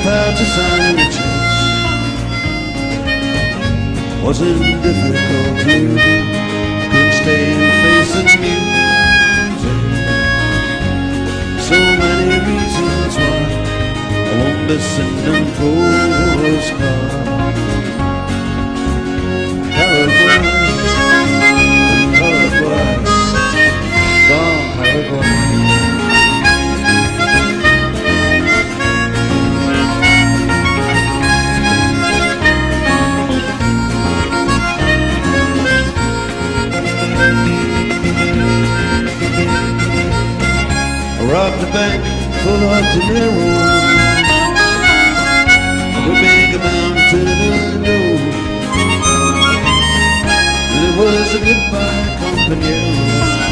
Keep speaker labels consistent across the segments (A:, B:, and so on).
A: how to sign a checks wasn't difficult to do. Could stay and face the music. So many reasons why I won't be sending postcards. Paraguay, Paraguay, from Paraguay. Robbed a bank full of dinero. A big amount to the it was a goodbye companion.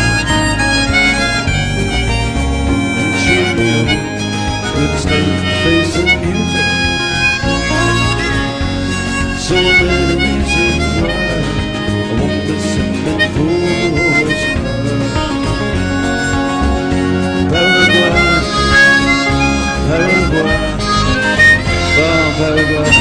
A: And she knew couldn't stand the face of music. So many reasons why I won't be sending postcards. Paraguay, Paraguay, from Paraguay.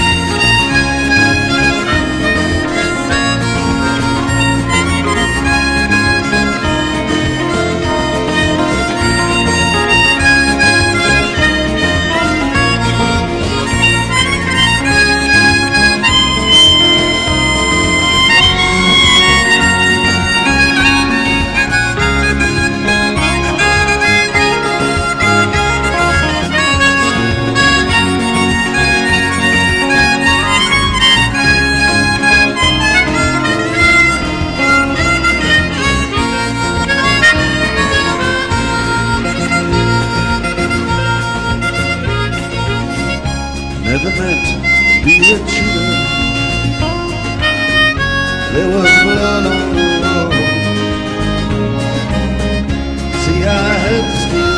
A: Never meant to be a cheater. There was blood on the wall. See, I had to steal